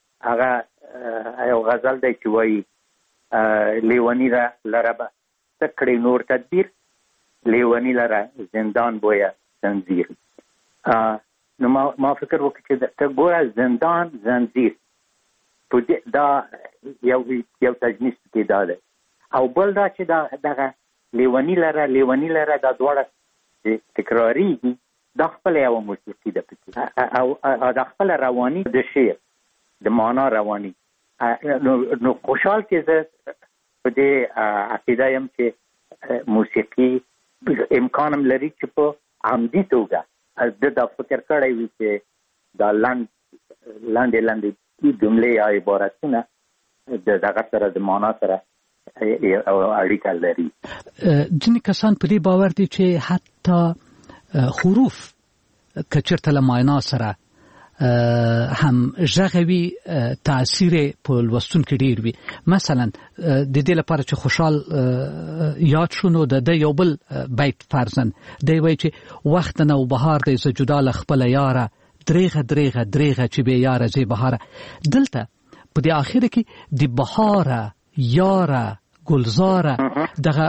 T: هغه یو غزل دی چې وایي لیونی لره به څه کړی نور تدبیر، لیونی لره زندان بویه زنځیر. نو ما فکر وکړ چې ته ګوره زندان زنځیر دا یو تجنیس کې دا دی، او بل دا چې دغه لیونی لره دا دواړه تکراریږي، دا خپل یو موسیقي ده پکې، او دا خپل رواني د شعر د معنا رواني. نو خوشحال کې زه په دې عقیده یم چې موسیقي امکانم لري چې په عمدي توګه دا فکر کړی وي چې دا لاندې جملې یا عبارتونه د دغه سره د معنا سره اړیکه لري.
B: ځینې کسان په دې باور دي چې حتی حروف که چېرته له معنا سره هم ژغوي تاثیر په لوستونکي ډېر وي. مثلا د دې لپاره چې خوشحال یاد شو نو د یو بل بیت فرضاً دی وایي چې وخت نه و بهار دی زه جدا له خپله یاره، دریغه چې بې یاره زی بهاره. دلته په دې آخره کې د بهاره، یاره، ګلزاره دغه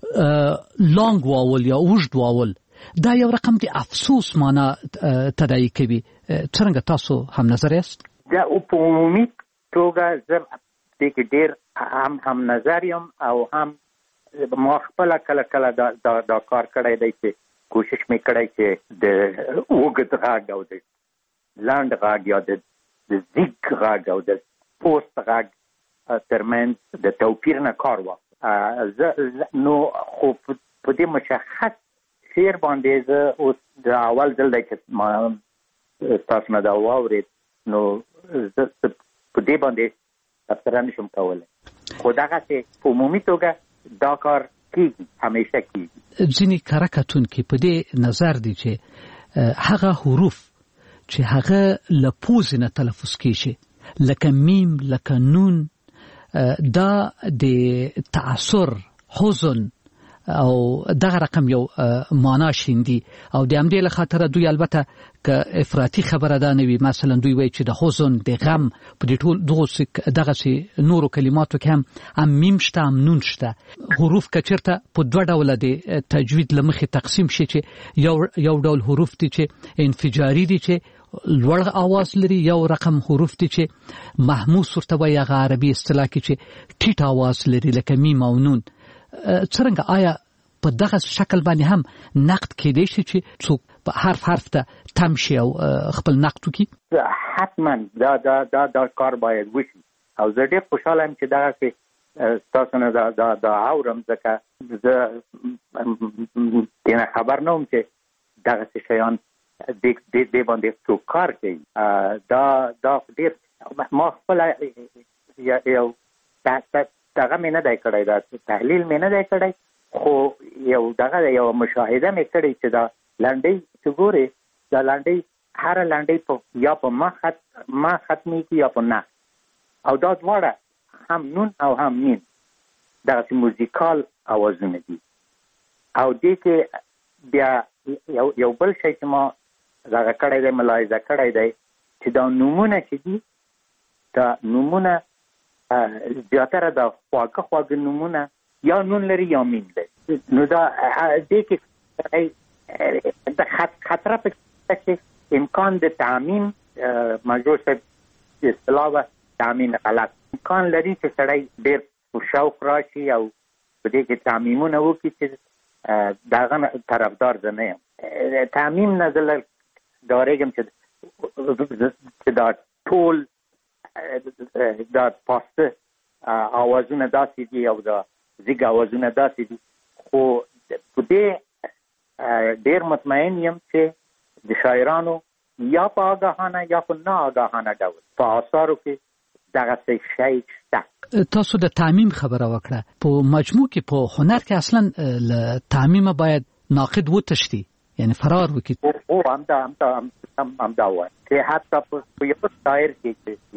B: لانګ واول یا اوږد واول دا یو رقم د افسوس معنا تداعي کوي. څرنګه تاسو هم نظر یاست؟
T: دا په عمومي توګه زه دې کې ډېر هم نظر یم، او هم ما خپله کله دا کار کړی دی چې کوشش مې کړی چې د اوږد غږ او د لنډ غږ یا د زیږ غږ او د پوست غږ ترمنځ د توپیر نه کار واخلم. نو خو په دې مشخص شعر باندې زه اوس د اول ځل دی چې ما تاسو نه دا واورېد، نو زه په دې باندې تبصره نشم کولی، خو دغسې په عمومي توګه دا کار کېږي، همیشه کېږي.
B: ځینې کره کتونکي په دې نظر دي چې هغه حروف چې هغه له پوزې نه تلفظ کېږي لکه میم، لکه نون، دا د تعصر، حزن او دغه رقم یو معنا شیندي، او د همدې له خاطره دوی البته که افراطي خبره ده نه وي، مثلا دوی وایي چې د حزن، د غم په دې ټول دغسې نورو کلماتو کې هم میم شته، هم نون شته. حروف که چېرته په دوه ډوله د تجوید له مخې تقسیم شي چې یو ډول حروف دي چې انفجاري دي چې لوړ آواز لري، یو رقم حروف دي چې محموس ورته وایي، هغه عربي اصطلاح کې چې ټیټ آواز لري لکه میم او نون. څرنګه آیا په دغه شکل باندې هم نقد کېدی شي چې څوک په حرف ته تم شي او خپل نقد وکړي؟
T: حتما دا کار باید وشي، او زه ډېر خوشحاله یم چې دغسې ستاسو نه دا اورم، ځکه زه دې نه خبر نه وم چې دغسې شیان دې باندې څوک کار کوي. دا ډېر ما خپله یو دغه مې نه دی کړی، دا تحلیل مې نه دی کړی، خو یو مشاهده مې کړی چې دا لنډۍ چې ګورې، دا لنډۍ هره لنډۍ یا په ما ختمیږي یا په نه، او دا دواړه هم نون او هم میم دغسې موزیکال اوازونه دي. او دې کې بیا یو بل شی چې ما دغه کړی دی، ملاحظه کړی دی چې دا نومونه چې دي، دا نومونه زیاتره دا خواږه نومونه یا نون لري یا میم لري. نو دا دې کې د خطره پکې چې امکان د تعمیم، مجروح صاحب اصطلاح تعمیم غلط، امکان لري چې سړی ډېر شوق راشي او په دې کې تعمیمونه وکړي چې دغه طرفدار زه نه یم. تعمیم نه زه ډارېږم چې دا ټول دا پاسته آوازونه داسې دي او دا زیږ آوازونه داسې دي، خو په دې ډېر مطمئن یم چې د شاعرانو یا په آګاهانه یا په نه آګاهانه ډول په آثارو کې دغسې شی شته.
B: تاسو د تعمیم خبره وکړه، په مجموع کې په هنر کې اصلا له تعمیمه باید ناقد وتښتي، یعنی فرار وکړي.
T: او همدا وایي چې حتی په یو شاعر کې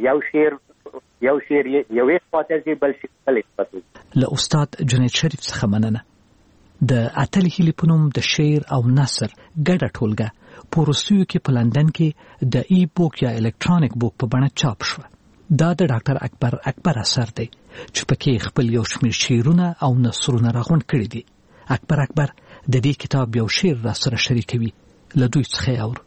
T: یو شعر یوې خواته ځي، بل شعر بلې خواته ځي.
B: له استاد جنید شریف څخه مننه. د اتل هیلې په نوم د شعر او نثر ګډه ټولګه په وروستیو کې په لندن کې د ای بوک یا الکترونیک بوک په بڼه چاپ شو. دا د ډاکټر اکبر اثر دی چې پکې خپل یو شمېر شعرونه او نثرونه راغونډ کړي دي. اکبر د دې کتاب یو شعر را سره شریکوي، له دوی څخه اورو.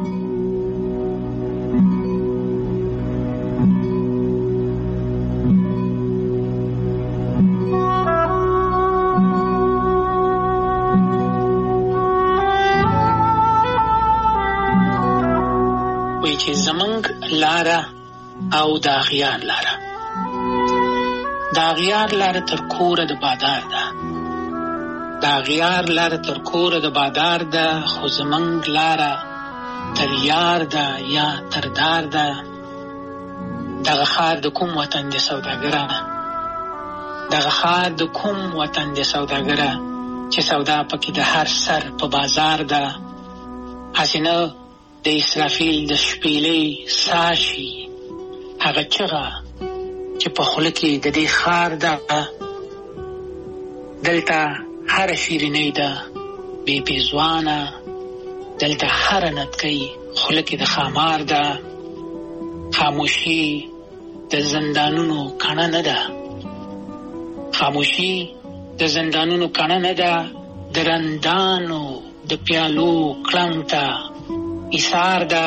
U: وی چې زمونږ لاره او د اغیار لاره، د اغیار لاره تر کوره د بادار ده، د اغیار لاره تر کوره د بادار ده، خو زمونږ لاره تر یار ده یا تر دار ده. دغه ښار د کوم وطن د سوداګره، دغه ښار د کوم وطن د سوداګره، چې سودا پکې د هر سر په بازار ده. هسې نه د اسرافیل د شپېلۍ ساشي هغه چغه چې په خوله کې د دې ښار ده. دلته هره شیرینۍ ده بې پېزوانه، دلته هره نتکۍ خوله کې د ښامار ده. خاموشي د زندانونو کڼه نه ده، خاموشي د زندانونو کڼه نه ده. د رندانو د پیالو کړنګ ته ایثار ده.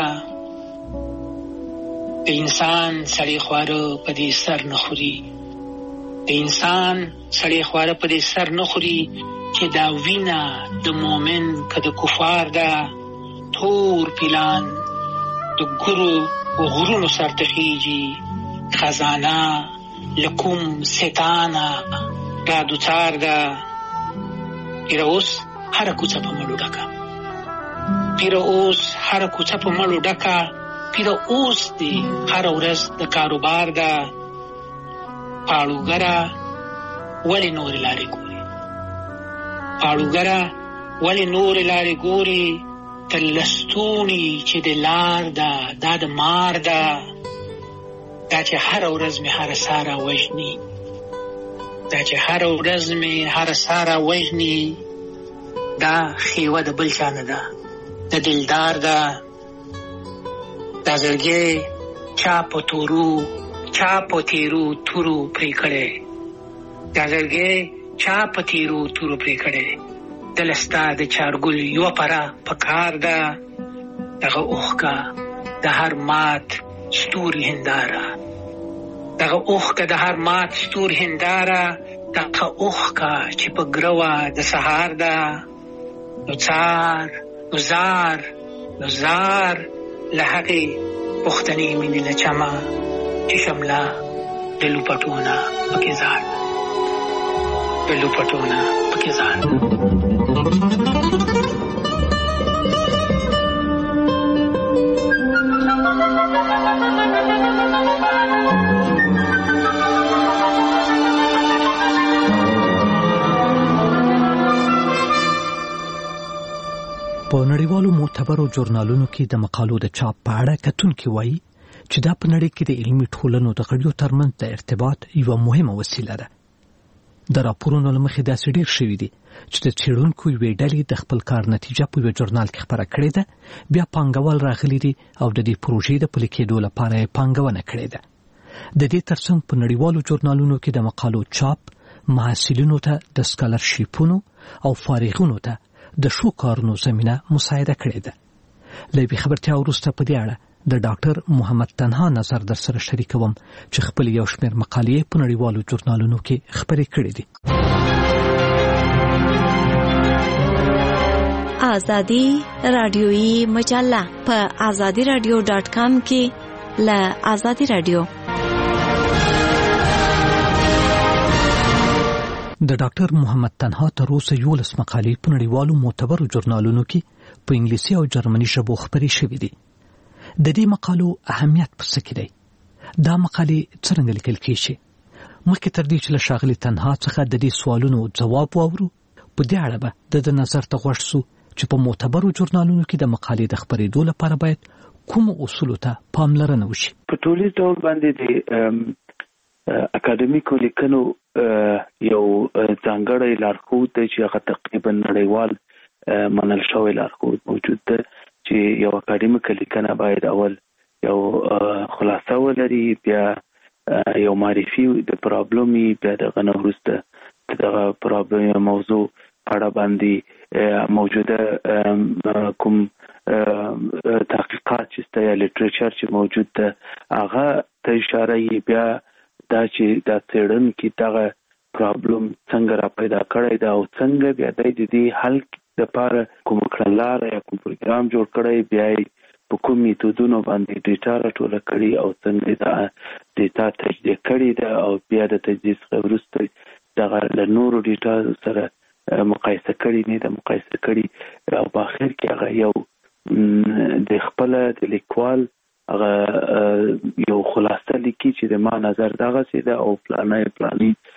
U: د انسان سړی خواره په دې سر نه خوري، د انسان سړی خواره په دې سر نه خوري، چې دا وینا د مؤمن که د کفار ده. تور پیلان د ګرو و غرونو سر ته خیږي، خزانه لکوم ستانه را دوچار ده. پیره اوس هره کوڅه په مړو ډکه، پیره اوس هره کوڅه په مړو ډکه، پیره اوس دی هره ورځ د کاروبار ده. پاړوګره ولې نورې لارې ګوري، پاړوګره ولې نورې لارې ګوري، تر لستوني چې د لار ده دا د مار ده. دا چې هره ورځ مې هره ساره وژني، دا چې هره ورځ مې هره ساره وژني، دا خیوه د بل چا نه ده، د دلدار ده. دا زړګی چا په تورو چا په تیرو تورو پرې کړی، دا زړګی چا په تیرو تورو پرې کړی. دلستا د چارګل یوه پره په کار ده. دغه اوښکه د هر مات ستوري هنداره، دغه اوښکه د هر مات ستوري هنداره، دغه اوښکه چې په ګروه د سهار ده. نو څار نو زار نو زار له هغې پښتنې مینې له چمه، چې شمله د لوپټونه پکې زار، د لوپټونه پکې زار.
B: په نړیوالو معتبرو ژورنالونو کې د مقالو د چاپ په اړه کتونکي وایي چې دا په نړۍ کې د علمي ټولنو د غړیو ترمنځ د ارتباط یوه مهمه وسیله ده. د راپورونو له مخې داسې ډېر شوي دي چې د څېړونکو یوې ډلې د خپل کار نتیجه په یوه ژورنال کې خپره کړې ده، بیا پانګوال راغلي دي او د دې پروژې د پلي کېدو لپاره یې پانګونه کړې ده. د دې ترڅنګ په نړیوالو ژورنالونو کې د مقالو چاپ محصلینو ته د سکالرشیپونو او فارغینو ته د ښو کارونو زمینه مساعده کړې ده. له یوې خبرتیا وروسته په دې اړه د ډاکټر محمد تنها نظر در سره شریکوم چې خپل یو شمېر مقالې په نړیوالو ژورنالونو کې خپرې کړې دي.
E: آزادی رادیویی مجله په azadiradio.com کې له آزادی رادیو.
B: د ډاکټر محمد تنها تر اوسه 11 مقالې په نړیوالو معتبرو ژورنالونو کې په انګلیسي او جرمني ژبو خپرې شوې دي. د دې مقالو اهمیت په څه کې دی؟ دا مقالې څرنګه لیکل کېږي؟ مخکې تر دې چې له ښاغلي تنها څخه د دې سوالونو ځواب واورو، په دې اړه به د نظر ته غوږ شو چې په معتبرو ژورنالونو کې د مقالې د خپرېدو لپاره باید کوم اصولو ته پاملرنه وشي.
V: په ټولیز ډول باندې د اکاډمیکو لیکنو یو ځانګړی لارښود دی چې هغه تقریبا نړیوال منل شوی لارښود موجود دی. چې یو اکاډمیک لیکنه باید اول یو خلاصه ولري، بیا یو معرفي د پرابلمي، بیا د غنورسته دغه پرابلم موضوع اړه باندې موجوده کوم تحقیقات چې یا لیټریچر چې موجود ده هغه ته اشاره یې، بیا دا چې دا څېړونکي دغه پرابلم څنګه را پیدا کړی دا او څنګه بیا د دې حل لپاره کوم کړنلاره یا کوم پروګرام جوړ کړی، بیا په کوم میتودونو باندې ډیټا راټوله کړي او څنګه دا ډیټا تجزیه کړي ده او بیا د تجزیه څخه وروسته دغه له نورو ډیټا سره مقایسه کړي نه ده مقایسه کړي او په اخر کې هغه یو د خپل د لیکوال هغه یو خلاصه لیکي چې د ما نظر دغه سي ده او پلاني